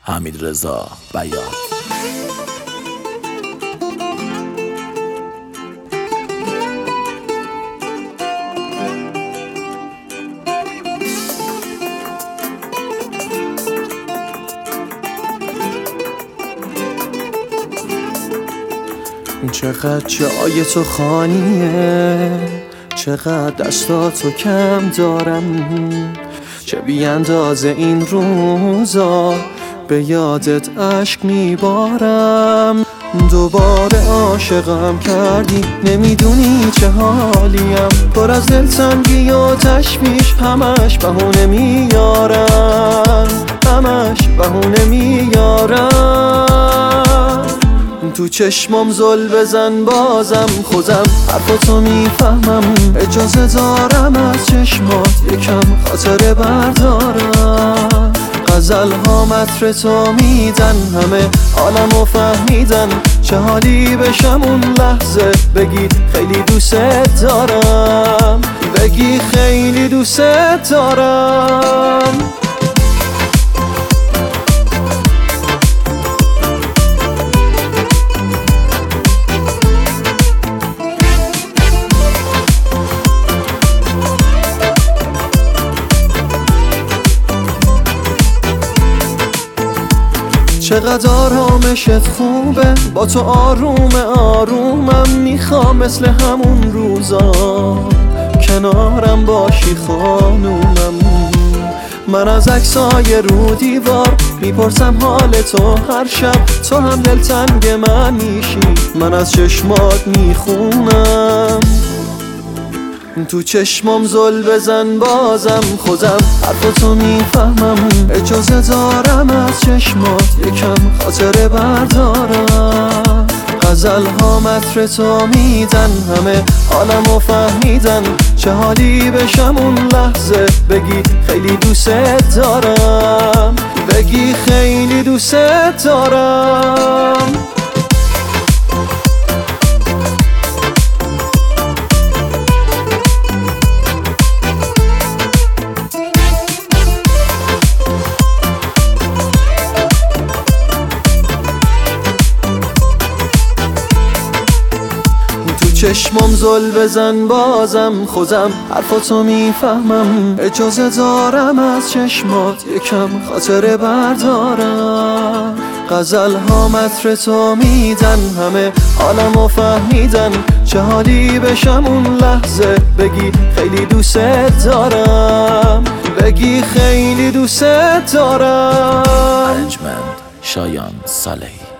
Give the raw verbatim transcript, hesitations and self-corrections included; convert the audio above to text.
حمیدرضا بیات. چقدر جای تو خالیه، چقدر دستاتو کم دارم، چه بی اندازه این روزا به یادت عشق میبارم. دوباره عاشقم کردی، نمیدونی چه حالیم، پر از دلتنگی و تشویش، همش بهونه میارم، همش بهونه میارم. تو چشمام زل بزن بازم، خودم حرفاتو میفهمم، اجازه دارم از چشمات یکم خاطره بردارم. غزل ها مطر تو میدن، همه عالمو فهمیدن، چه حالی بشم اون لحظه بگی خیلی دوست دارم، بگی خیلی دوست دارم. چقدر آرامشت خوبه، با تو آروم آرومم، میخوام مثل همون روزا کنارم باشی خانومم. من از عکسای رو دیوار میپرسم حال تو هر شب، تو هم دلتنگ من میشی، من از چشمات میخونم. تو چشمام زل بزن بازم، خودم حرفاتو میفهمم، اجازه دارم از چشمات یکم خاطره بردارم. غزل ها مطر تو میدن، همه عالمو فهمیدن، چه حالی بشم اون لحظه بگی خیلی دوست دارم، بگی خیلی دوست دارم. چشمام زل بزن بازم، خودم حرفاتو میفهمم، اجازه دارم از چشمات یکم خاطره بردارم. غزل ها مطر تو میدن، همه عالمو فهمیدن، چه حالی بشم اون لحظه بگی خیلی دوست دارم، بگی خیلی دوست دارم. ارنجمند شایان صالحی.